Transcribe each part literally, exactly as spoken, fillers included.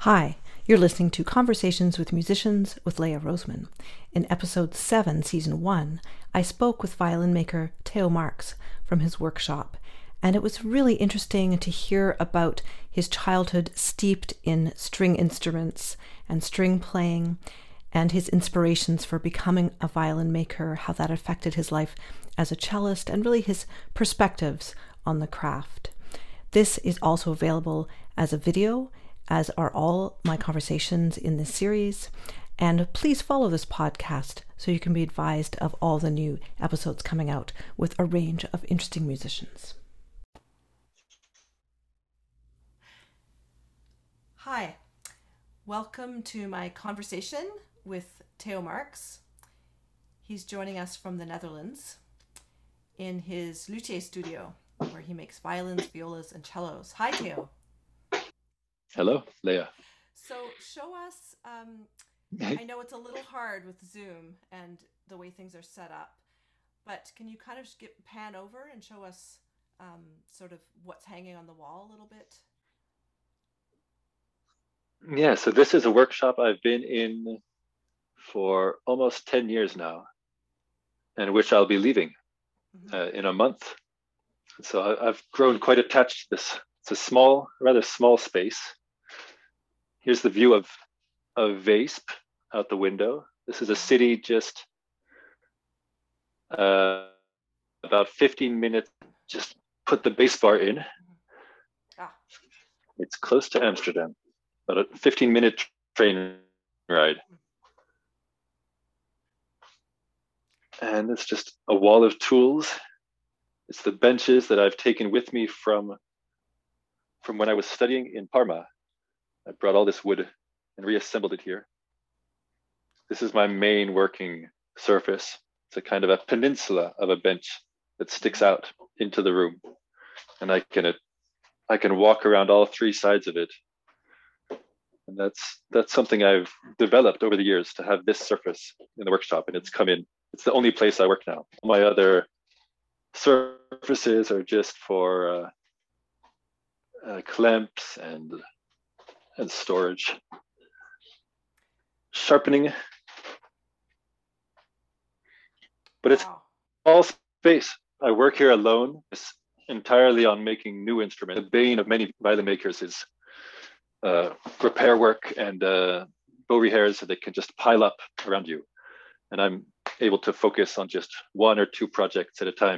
Hi, you're listening to Conversations with Musicians with Leah Roseman. In episode seven, season one, I spoke with violin maker Theo Marx from his workshop, and it was really interesting to hear about his childhood steeped in string instruments and string playing, and his inspirations for becoming a violin maker, how that affected his life as a cellist, and really his perspectives on the craft. This is also available as a video, as are all my conversations in this series. And please follow this podcast so you can be advised of all the new episodes coming out with a range of interesting musicians. Hi, welcome to my conversation with Theo Marx. He's joining us from the Netherlands in his luthier studio, where he makes violins, violas, and cellos. Hi, Theo. Hello, Leah. So show us, um, I know it's a little hard with Zoom and the way things are set up, but can you kind of skip pan over and show us um, sort of what's hanging on the wall a little bit? Yeah, so this is a workshop I've been in for almost ten years now, and which I'll be leaving mm-hmm. uh, in a month. So I, I've grown quite attached to this. It's a small, rather small space. Here's the view of, of Weesp out the window. This is a city just uh, about fifteen minutes, just put the base bar in. Ah. It's close to Amsterdam, about a fifteen minute train ride. And it's just a wall of tools. It's the benches that I've taken with me from, from when I was studying in Parma. I brought all this wood and reassembled it here. This is my main working surface. It's a kind of a peninsula of a bench that sticks out into the room. And I can, I can walk around all three sides of it. And that's, that's something I've developed over the years, to have this surface in the workshop, and it's come in. It's the only place I work now. My other surfaces are just for uh, uh, clamps and and storage. Sharpening. But it's wow. all space. I work here alone. It's entirely on making new instruments. The bane of many violin makers is uh, repair work and uh, bow repairs that can just pile up around you. And I'm able to focus on just one or two projects at a time,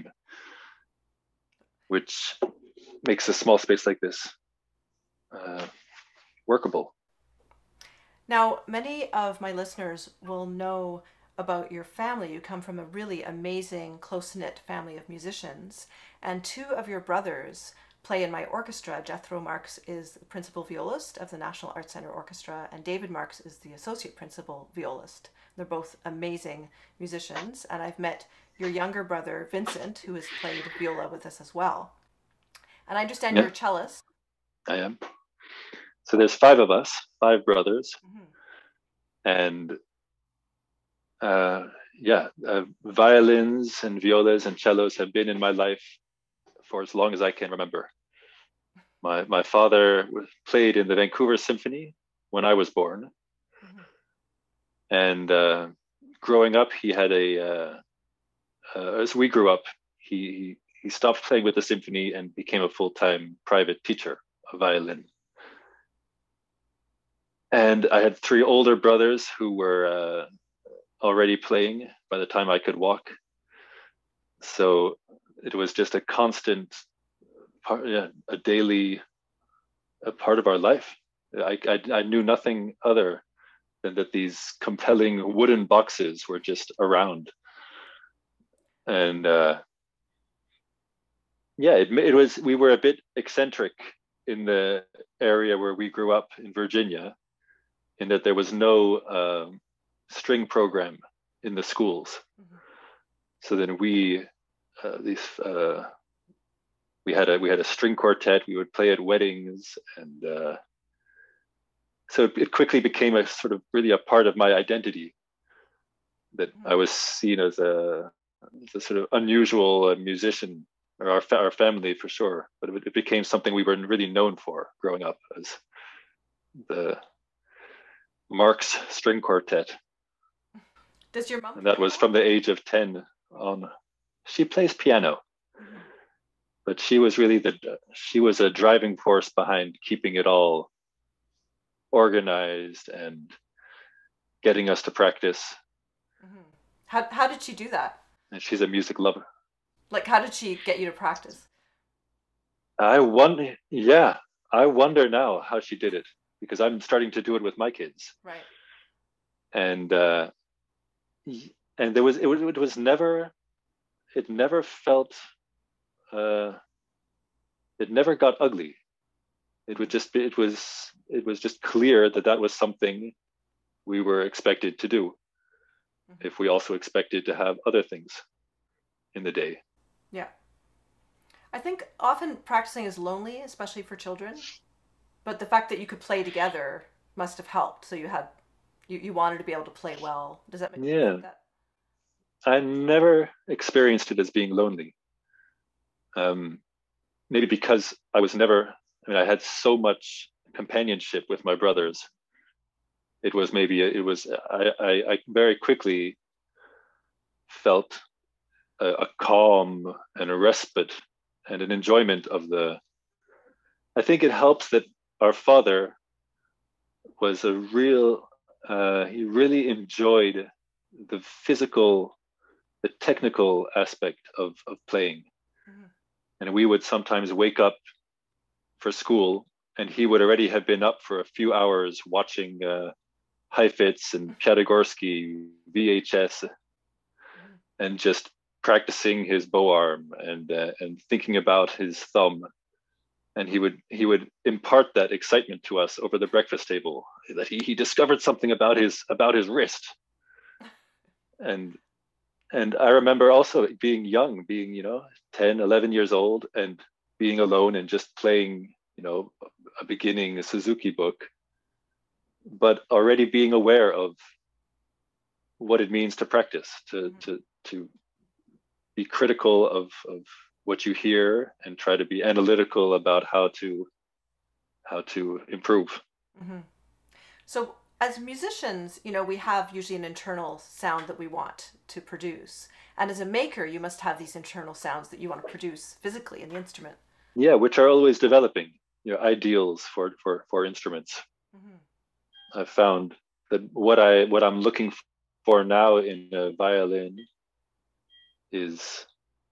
which makes a small space like this uh, workable. Now, many of my listeners will know about your family. You come from a really amazing, close-knit family of musicians, and two of your brothers play in my orchestra. Jethro Marx is the principal violist of the National Arts Center Orchestra, and David Marx is the associate principal violist. They're both amazing musicians, and I've met your younger brother, Vincent, who has played viola with us as well. And I understand yeah. you're a cellist. I am. So there's five of us, five brothers. Mm-hmm. And uh, yeah, uh, violins and violas and cellos have been in my life for as long as I can remember. My my father played in the Vancouver Symphony when I was born. Mm-hmm. And uh, growing up, he had a, uh, uh, as we grew up, he, he stopped playing with the symphony and became a full-time private teacher of violin. And I had three older brothers who were uh, already playing by the time I could walk. So it was just a constant part, yeah, a daily a part of our life. I, I, I knew nothing other than that these compelling wooden boxes were just around. And uh, yeah, it, it was, we were a bit eccentric in the area where we grew up in Virginia, in that there was no um, string program in the schools. Mm-hmm. So then we, uh, these, uh, we had a we had a string quartet. We would play at weddings, and uh, so it, it quickly became a sort of really a part of my identity. That mm-hmm. I was seen as a, as a sort of unusual musician, or our fa- our family for sure. But it, it became something we were really known for growing up, as the Marx String Quartet. Does your mom And that play was at from all? the age of ten on. She plays piano, Mhm. but she was really the she was a driving force behind keeping it all organized and getting us to practice. Mhm. How how did she do that? And she's a music lover. Like, how did she get you to practice? I wonder, yeah, I wonder now how she did it because I'm starting to do it with my kids, Right. and uh, and there was it was it was never it never felt uh, it never got ugly. It would Mhm. just be it was it was just clear that that was something we were expected to do Mhm. if we also expected to have other things in the day. Yeah. I think often practicing is lonely, especially for children. But the fact that you could play together must have helped. So you had you, you wanted to be able to play well. Does that make you Yeah, think that? I never experienced it as being lonely. Um, Maybe because I was never, I mean, I had so much companionship with my brothers. It was maybe, it was, I, I, I very quickly felt a, a calm and a respite and an enjoyment of the, I think it helps that our father was a real, uh, he really enjoyed the physical, the technical aspect of, of playing. Mm-hmm. And we would sometimes wake up for school and he would already have been up for a few hours watching uh, Heifetz and Piatigorsky V H S Mm-hmm. and just practicing his bow arm and uh, and thinking about his thumb. And he would he would impart that excitement to us over the breakfast table that he, he discovered something about his about his wrist. And and I remember also being young, being, you know, ten, eleven years old and being alone and just playing, you know, a beginning a Suzuki book, but already being aware of what it means to practice, to Mm-hmm. to to be critical of of what you hear and try to be analytical about how to how to improve. Mm-hmm. So as musicians, you know, we have usually an internal sound that we want to produce. And as a maker, you must have these internal sounds that you want to produce physically in the instrument. Yeah, which are always developing, you know, ideals for for for instruments. Mm-hmm. I've found that what I what I'm looking for now in a violin is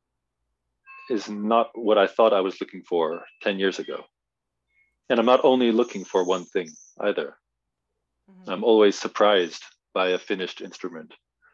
is not what I thought I was looking for ten years ago. And I'm not only looking for one thing either. Mm-hmm. I'm always surprised by a finished instrument.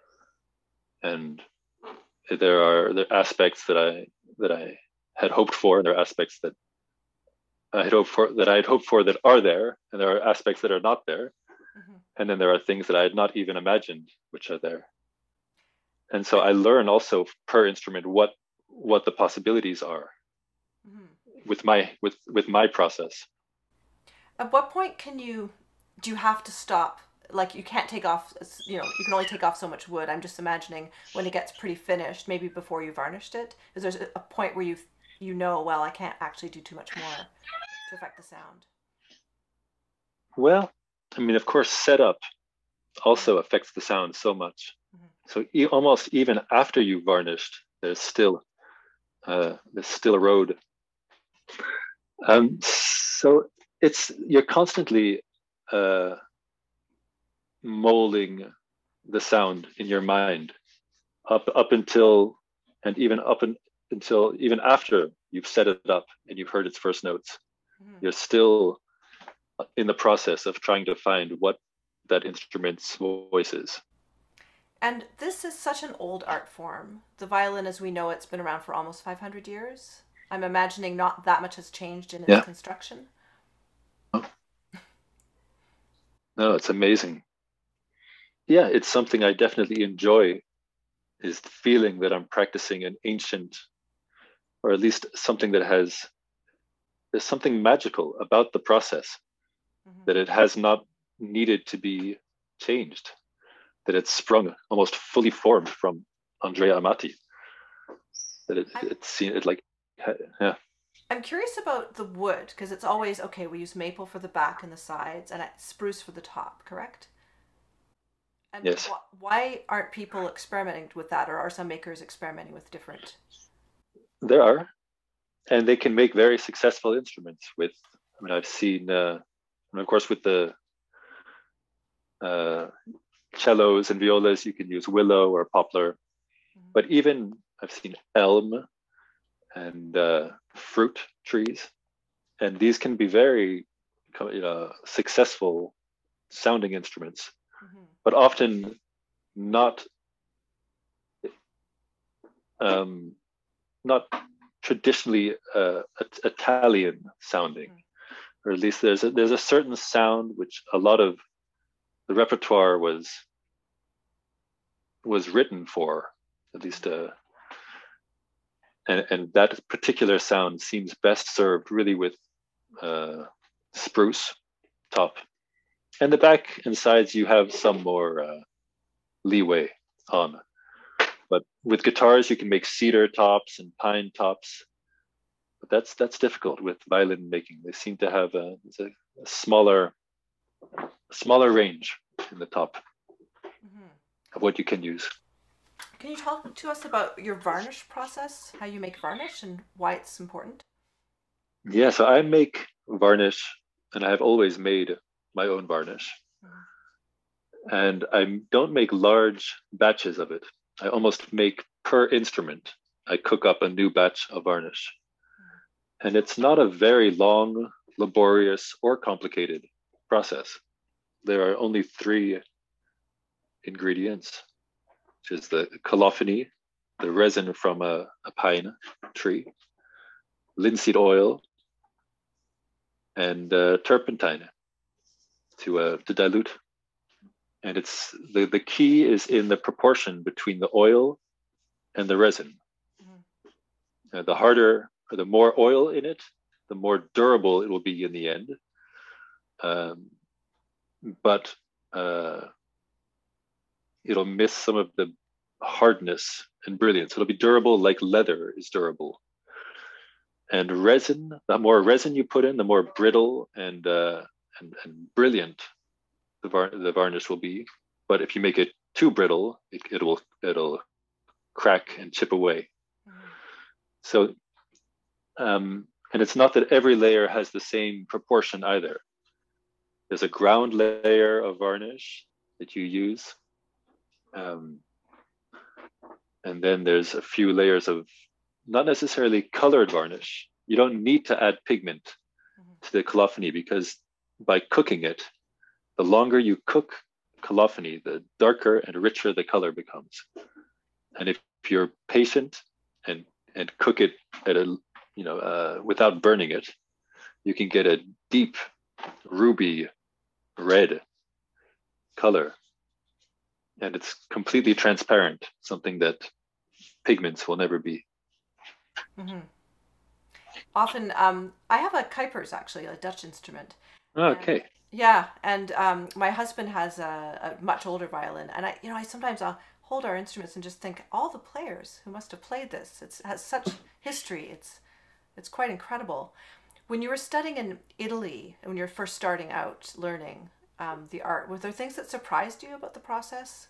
And there are there are aspects that I that I had hoped for, and there are aspects that I had hoped for that I had hoped for that are there, and there are aspects that are not there. Mm-hmm. And then there are things that I had not even imagined which are there. And so I learn also per instrument what what the possibilities are Mm-hmm. with my with with my process. At what point can you do you have to stop? Like you can't take off, you know, you can only take off so much wood. I'm just imagining when it gets pretty finished, maybe before you varnished it. Is there a point where you you know, well, I can't actually do too much more to affect the sound? Well, I mean, of course, setup Mm-hmm. also affects the sound so much. Mm-hmm. So e- almost even after you've varnished, there's still uh, there's still a road. Um, so it's you're constantly uh, molding the sound in your mind up up until and even up in, until even after you've set it up and you've heard its first notes. Mm-hmm. You're still in the process of trying to find what that instrument's voice is. And this is such an old art form. The violin, as we know, it's been around for almost five hundred years. I'm imagining not that much has changed in its Yeah. construction. No, it's amazing. Yeah, it's something I definitely enjoy is the feeling that I'm practicing an ancient or at least something that has there's something magical about the process Mm-hmm. that it has not needed to be changed, that it's sprung almost fully formed from Andrea Amati, that it I it's seen it like yeah. I'm curious about the wood because it's always okay. We use maple for the back and the sides, and spruce for the top. Correct? And Yes, wh- why aren't people experimenting with that, or are some makers experimenting with different? there are, and they can make very successful instruments with. I mean, I've seen, uh, and of course, with the uh, cellos and violas, you can use willow or poplar. Mhm. But even I've seen elm and uh, fruit trees, and these can be very, you know, successful sounding instruments, Mhm. but often not um, not traditionally uh, Italian sounding, Mhm. or at least there's a, there's a certain sound which a lot of the repertoire was was written for, at least, uh, and and that particular sound seems best served really with uh, spruce top, and the back and sides you have some more uh, leeway on. But with guitars, you can make cedar tops and pine tops. But that's that's difficult with violin making. They seem to have a, a, a smaller smaller range in the top Mhm. of what you can use. Can you talk to us about your varnish process, how you make varnish and why it's important? Yeah, so I make varnish, and I have always made my own varnish, Mhm. and I don't make large batches of it. I almost make per instrument. I cook up a new batch of varnish, and it's not a very long, laborious, or complicated process. There are only three ingredients, which is the colophony, the resin from a, a pine tree, linseed oil, and uh, turpentine to uh, to dilute. And it's the the key is in the proportion between the oil and the resin. Mhm. Uh, the harder or the more oil in it, the more durable it will be in the end. Um, but uh, it'll miss some of the hardness and brilliance. It'll be durable like leather is durable. And resin, the more resin you put in, the more brittle and uh, and, and brilliant the, var- the varnish will be. But if you make it too brittle, it, it'll it'll crack and chip away. Mhm. So, um, and it's not that every layer has the same proportion either. There's a ground layer of varnish that you use, um, and then there's a few layers of not necessarily colored varnish. You don't need to add pigment Mhm. to the colophony because by cooking it, the longer you cook colophony, the darker and richer the color becomes. And if you're patient and and cook it at a you know uh, without burning it, you can get a deep ruby red color, and it's completely transparent, something that pigments will never be. Mhm. Often, um, I have a Kuipers actually, a Dutch instrument, and Okay. yeah, and um, my husband has a, a much older violin, and I, you know, I sometimes I'll hold our instruments and just think all the players who must have played this. It's, it has such history. It's it's quite incredible. When you were studying in Italy, when you were first starting out learning um, the art, were there things that surprised you about the process?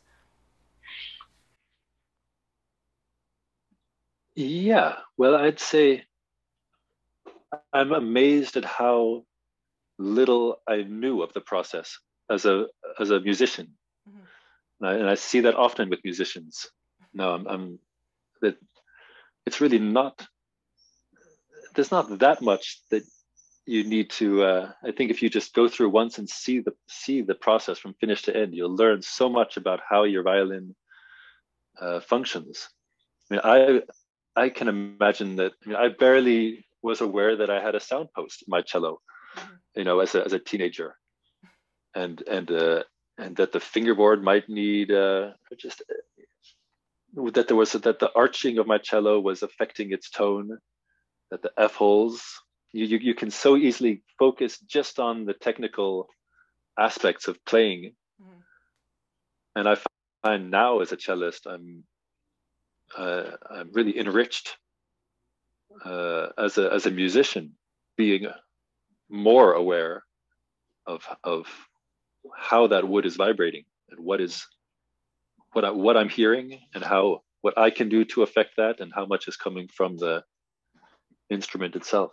Yeah. Well, I'd say I'm amazed at how little I knew of the process as a as a musician, Mm-hmm. and I, and I see that often with musicians. No, I'm, I'm that it's really not. There's not that much that you need to. Uh, I think if you just go through once and see the see the process from finish to end, you'll learn so much about how your violin uh, functions. I mean, I I can imagine that. I mean, I barely was aware that I had a sound post in my cello, Mm-hmm. you know, as a as a teenager, and and uh, and that the fingerboard might need uh, just that there was that the arching of my cello was affecting its tone, that the F holes. You, you, you can so easily focus just on the technical aspects of playing. Mm-hmm. And I find now as a cellist, I'm uh, I'm really enriched uh, as a as a musician, being more aware of of how that wood is vibrating and what is what I, what I'm hearing and how what I can do to affect that and how much is coming from the instrument itself.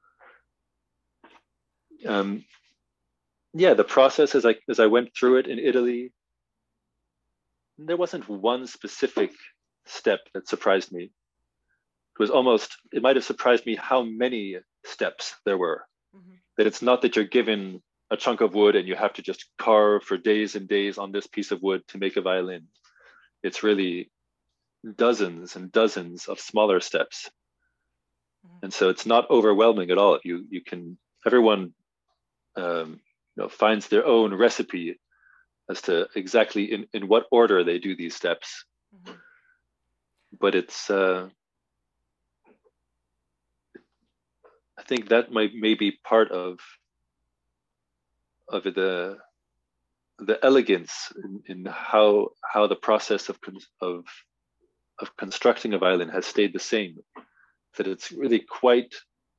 Um, yeah, the process as I as I went through it in Italy, there wasn't one specific step that surprised me. It was almost it might have surprised me how many steps there were. Mm-hmm. That it's not that you're given a chunk of wood and you have to just carve for days and days on this piece of wood to make a violin. It's really dozens and dozens of smaller steps. Mm-hmm. And so it's not overwhelming at all. You you can everyone um, you know finds their own recipe as to exactly in, in what order they do these steps. Mm-hmm. But it's uh, I think that might may be part of of the the elegance in, in how how the process of of of constructing a violin has stayed the same. That it's really quite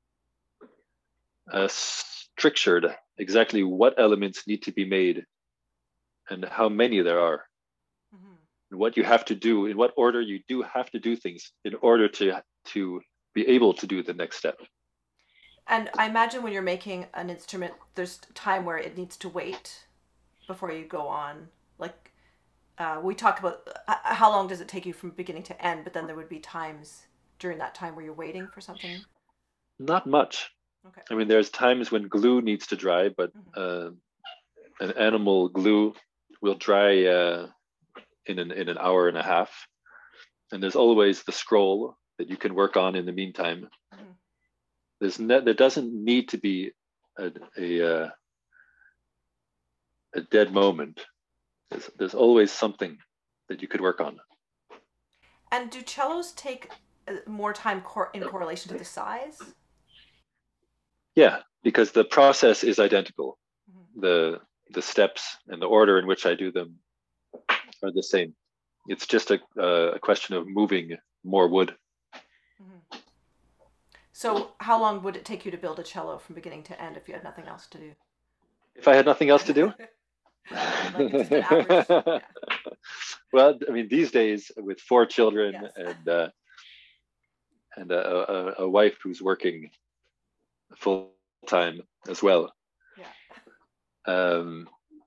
uh, structured exactly what elements need to be made and how many there are, mm-hmm. and what you have to do, in what order you do have to do things in order to to be able to do the next step. And I imagine when you're making an instrument, there's time where it needs to wait before you go on. Like uh, we talk about uh, how long does it take you from beginning to end, but then there would be times during that time where you're waiting for something. Not much. Okay. I mean, there's times when glue needs to dry, but mm-hmm. uh, an animal glue will dry uh, in an in an hour and a half, and there's always the scroll that you can work on in the meantime. Mm-hmm. There's ne- there doesn't need to be a a, uh, a dead moment. There's, there's always something that you could work on. And do cellos take more time cor- in correlation to the size? Yeah, because the process is identical. Mm-hmm. The the steps and the order in which I do them are the same. It's just a, a question of moving more wood. Mm-hmm. So how long would it take you to build a cello from beginning to end if you had nothing else to do? If I had nothing else to do? Like just an average, yeah. Well, I mean, these days with four children yes. and uh, and a, a, a wife who's working full time as well, yeah. um,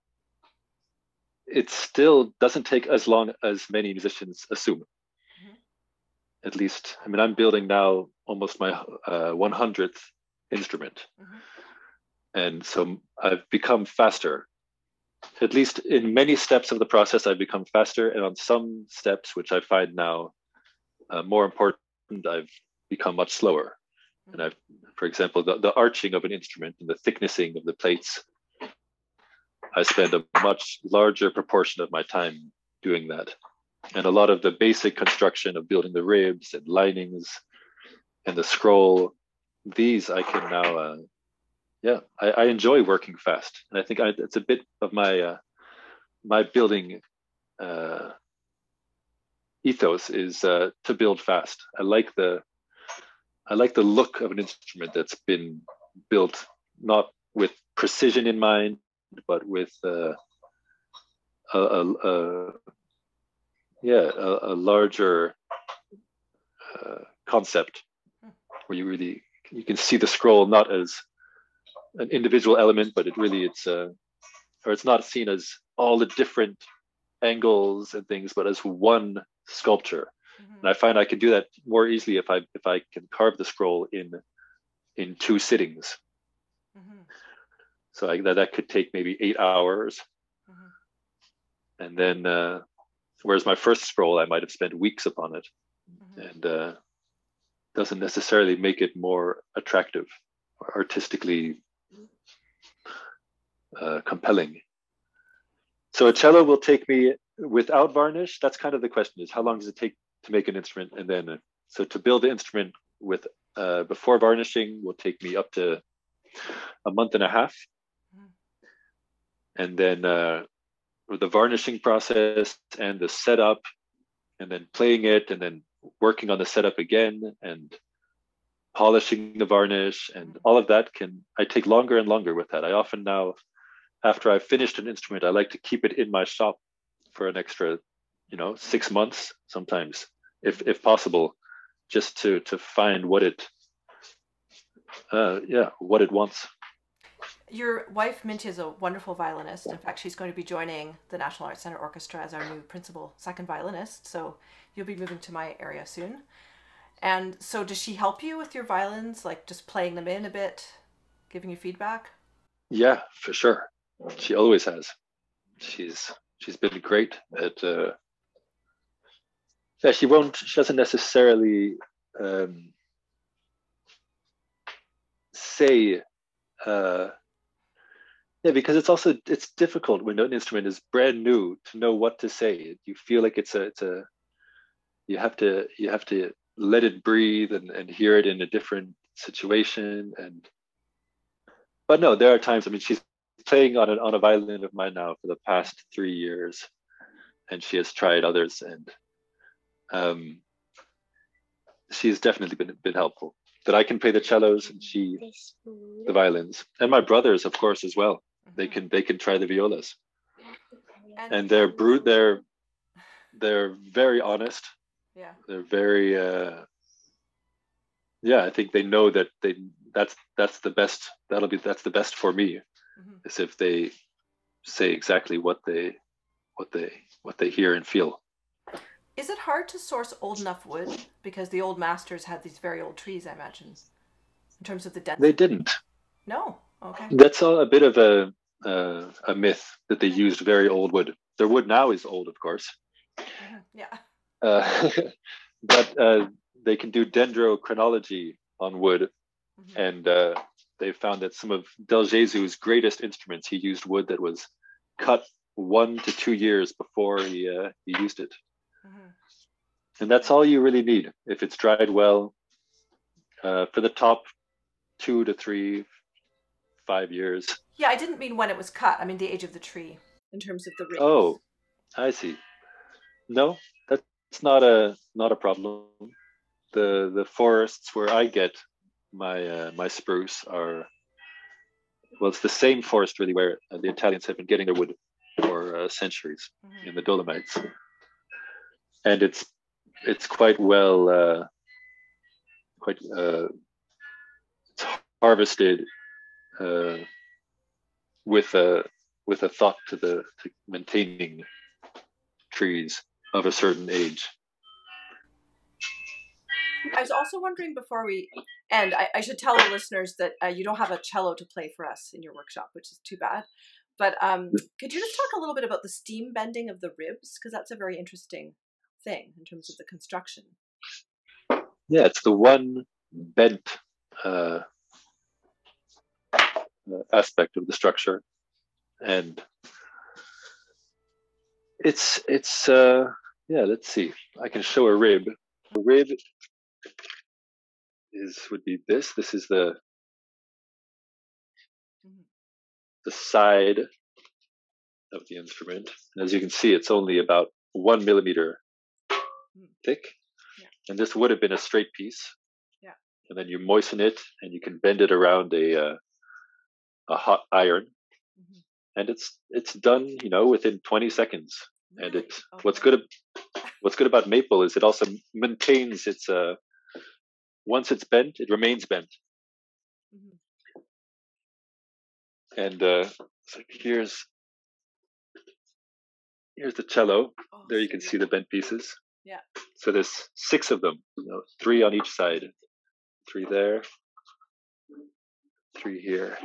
it still doesn't take as long as many musicians assume. Mm-hmm. At least, I mean, I'm building now almost my uh, one hundredth instrument, mm-hmm. and so I've become faster. At least in many steps of the process, I've become faster, and on some steps, which I find now uh, more important, I've become much slower. Mm-hmm. And I've, for example, the, the arching of an instrument and the thicknessing of the plates, I spend a much larger proportion of my time doing that. And a lot of the basic construction of building the ribs and linings and the scroll, these I can now, uh, yeah, I, I enjoy working fast. And I think I, it's a bit of my uh, my building uh, ethos is uh, to build fast. I like the I like the look of an instrument that's been built not with precision in mind, but with uh, a, a, a yeah a, a larger uh, concept where you really you can see the scroll not as an individual element, but it really it's uh, or it's not seen as all the different angles and things, but as one sculpture. Mm-hmm. And I find I can do that more easily if I if I can carve the scroll in in two sittings. Mm-hmm. So I, that that could take maybe eight hours, mm-hmm. and then uh, whereas my first scroll I might have spent weeks upon it, mm-hmm. and uh, doesn't necessarily make it more attractive or artistically uh, compelling. So a cello will take me without varnish. That's kind of the question: is how long does it take to make an instrument, and then uh, so to build the instrument with uh, before varnishing will take me up to a month and a half, mm. and then uh, the varnishing process and the setup, and then playing it, and then working on the setup again, and polishing the varnish and all of that can, I take longer and longer with that. I often now, after I've finished an instrument, I like to keep it in my shop for an extra, you know, six months sometimes, if if possible, just to to find what it, uh, yeah, what it wants. Your wife, Minty, is a wonderful violinist. In fact, she's going to be joining the National Arts Center Orchestra as our new principal second violinist. So you'll be moving to my area soon. And so does she help you with your violins, like just playing them in a bit, giving you feedback? Yeah, for sure. She always has. She's she's been great at. Uh, yeah, she won't. She doesn't necessarily um, say. Uh, yeah, because it's also it's difficult when an instrument is brand new to know what to say. You feel like it's a it's a you have to you have to let it breathe and, and hear it in a different situation. And but no, there are times. I mean, she's playing on a on a violin of mine now for the past three years, and she has tried others, and um, she's definitely been been helpful. That I can play the cellos and she the violins, and my brothers, of course, as well. They can they can try the violas, And, and they're brute. They're they're very honest. yeah. They're very uh, yeah. I think they know that they that's that's the best. That'll be that's the best for me. Mm-hmm. Is if they say exactly what they what they what they hear and feel. Is it hard to source old enough wood? Because the old masters had these very old trees, I imagine, in terms of the density. They didn't. No. Okay. That's all a bit of a uh, a myth that they used very old wood. Their wood now is old, of course. Mm-hmm. Yeah. Uh, but uh, they can do dendrochronology on wood, mm-hmm. and uh, they found that some of Del Jesu's greatest instruments, he used wood that was cut one to two years before he uh, he used it. Mm-hmm. And that's all you really need. If it's dried well, uh, for the top two to three, five years. Yeah, I didn't mean when it was cut. I mean the age of the tree in terms of the ribs. Oh, I see. No, that's not a not a problem. The the forests where I get my uh, my spruce are, well, it's the same forest really where the Italians have been getting their wood for uh, centuries, mm-hmm. in the Dolomites, and it's it's quite well uh, quite uh, it's harvested uh, with a with a thought to the to maintaining trees of a certain age. I was also wondering before we end, I, I should tell the listeners that uh, you don't have a cello to play for us in your workshop, which is too bad. But um, could you just talk a little bit about the steam bending of the ribs? Because that's a very interesting thing in terms of the construction. Yeah, it's the one bent uh, aspect of the structure, and it's it's uh, yeah. Let's see. I can show a rib. A rib is would be this. This is the the side of the instrument, and as you can see, it's only about one millimeter thick. Yeah. And this would have been a straight piece. Yeah. And then you moisten it, and you can bend it around a uh, a hot iron, mm-hmm. and it's it's done, you know, within twenty seconds. Really? And it's okay. what's good what's good about maple is it also maintains its uh once it's bent, it remains bent. Mm-hmm. And uh, so here's here's the cello. Oh, there you can see the bent pieces. Yeah. So there's six of them, you know, three on each side. Three there, three here.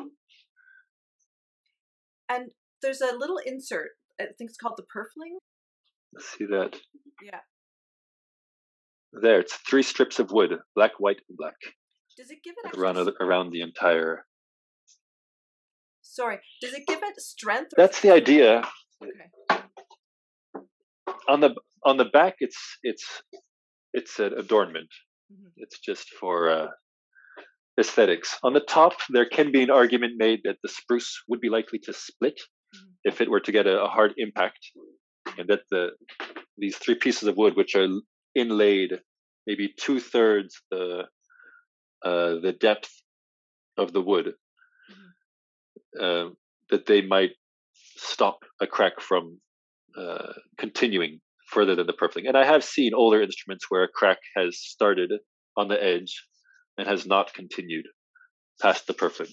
And there's a little insert. I think it's called the purfling. See that? Yeah. There, it's three strips of wood, black, white, and black. Does it give it actually... around around the entire? Sorry, does it give it strength? Or... That's the idea. Okay. On the on the back, it's it's it's an adornment. Mm-hmm. It's just for uh, aesthetics. On the top, there can be an argument made that the spruce would be likely to split mm-hmm. if it were to get a, a hard impact, and that the these three pieces of wood, which are inlaid maybe two thirds the uh, the depth of the wood, mm-hmm. uh, that they might stop a crack from uh, continuing further than the purfling. And I have seen older instruments where a crack has started on the edge and has not continued past the purfling.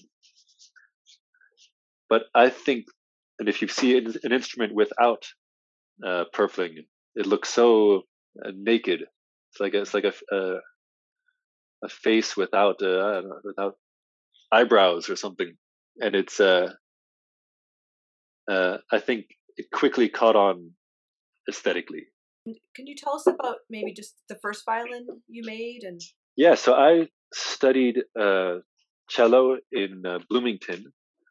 But I think, and if you see an instrument without uh, purfling, it looks so uh, naked. It's like a, it's like a a, a face without uh, I don't know, without eyebrows or something, and it's uh, uh, I think it quickly caught on aesthetically. Can you tell us about maybe just the first violin you made? And yeah, so I studied uh, cello in uh, Bloomington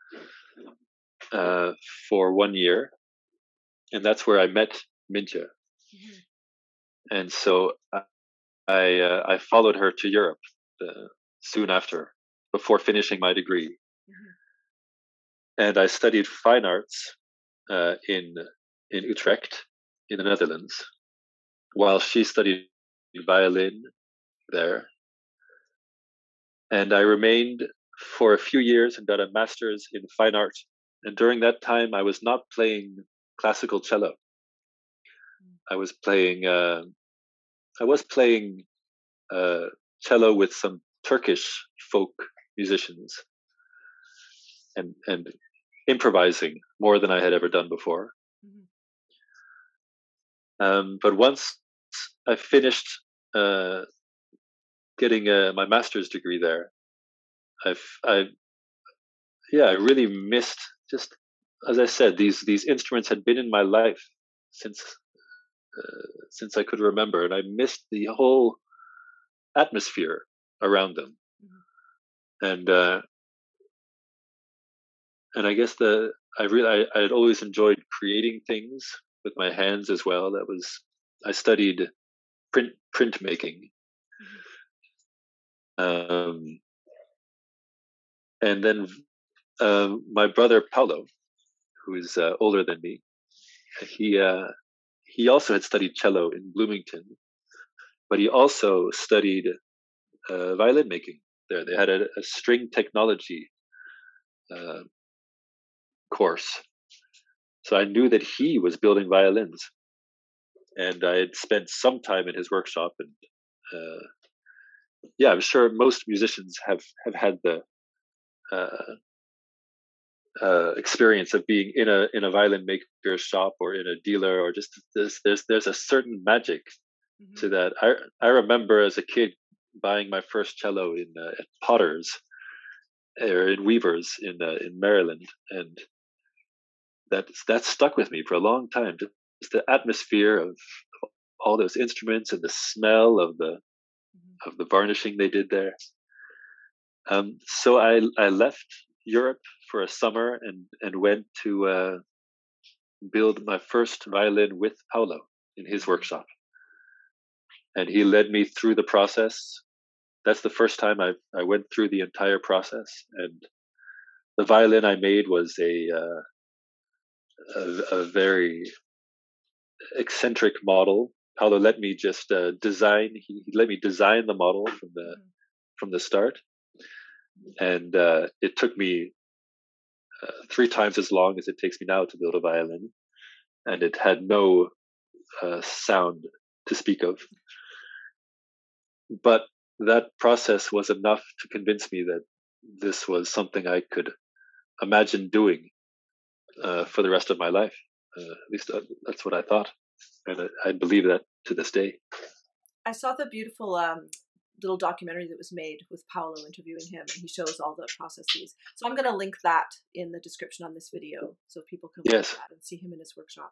uh, for one year, and that's where I met Mintje. Mm-hmm. And so I I, uh, I followed her to Europe uh, soon after, before finishing my degree, mm-hmm. and I studied fine arts uh, in in Utrecht, in the Netherlands, while she studied violin there. And I remained for a few years and got a master's in fine art. And during that time, I was not playing classical cello. I was playing. Uh, I was playing uh, cello with some Turkish folk musicians, and and improvising more than I had ever done before. Mm-hmm. Um, but once I finished uh, getting uh, my master's degree there, I've I yeah I really missed, just as I said, these these instruments had been in my life since uh, since I could remember, and I missed the whole atmosphere around them. Mm-hmm. and uh, and I guess the I really I had always enjoyed creating things with my hands as well. That was I studied print printmaking. Mm-hmm. Um, and then uh, my brother Paulo, who is uh, older than me, he uh, he also had studied cello in Bloomington, but he also studied uh, violin making there. They had a, a string technology uh, course, so I knew that he was building violins, and I had spent some time in his workshop. And uh, yeah, I'm sure most musicians have have had the uh, uh, experience of being in a in a violin maker's shop or in a dealer, or just this. There's there's a certain magic mm-hmm. to that. I I remember as a kid buying my first cello in uh, at Potter's or in Weaver's in uh, in Maryland, and that that stuck with me for a long time. Just the atmosphere of all those instruments and the smell of the mm-hmm. of the varnishing they did there. Um, so I I left Europe for a summer and and went to uh, build my first violin with Paulo in his workshop, and he led me through the process. That's the first time I I went through the entire process, and the violin I made was a uh, a, a very eccentric model. Paulo let me just uh, design. He, he let me design the model from the from the start, and uh, it took me uh, three times as long as it takes me now to build a violin, and it had no uh, sound to speak of. But that process was enough to convince me that this was something I could imagine doing uh, for the rest of my life. Uh, at least uh, that's what I thought, and I, I believe that to this day. I saw the beautiful um, little documentary that was made with Paulo interviewing him, and he shows all the processes. So I'm going to link that in the description on this video, so people can look yes. at that and see him in his workshop.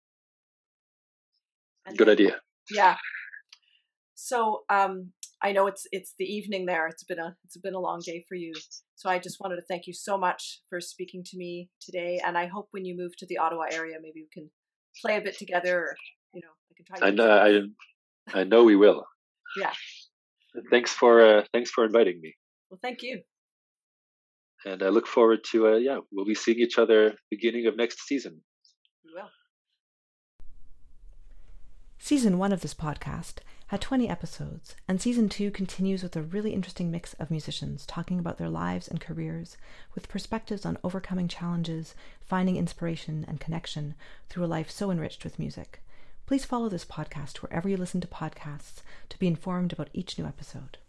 And Good then, idea. Yeah. So um, I know it's it's the evening there. It's been a it's been a long day for you. So I just wanted to thank you so much for speaking to me today. And I hope when you move to the Ottawa area, maybe we can play a bit together. Or, you know, I can try. To I know. I, I know we will. Yeah. Thanks for uh, thanks for inviting me. Well, thank you. And I look forward to uh, yeah, we'll be seeing each other beginning of next season. We will. Season one of this podcast had twenty episodes, and Season two continues with a really interesting mix of musicians talking about their lives and careers, with perspectives on overcoming challenges, finding inspiration and connection through a life so enriched with music. Please follow this podcast wherever you listen to podcasts to be informed about each new episode.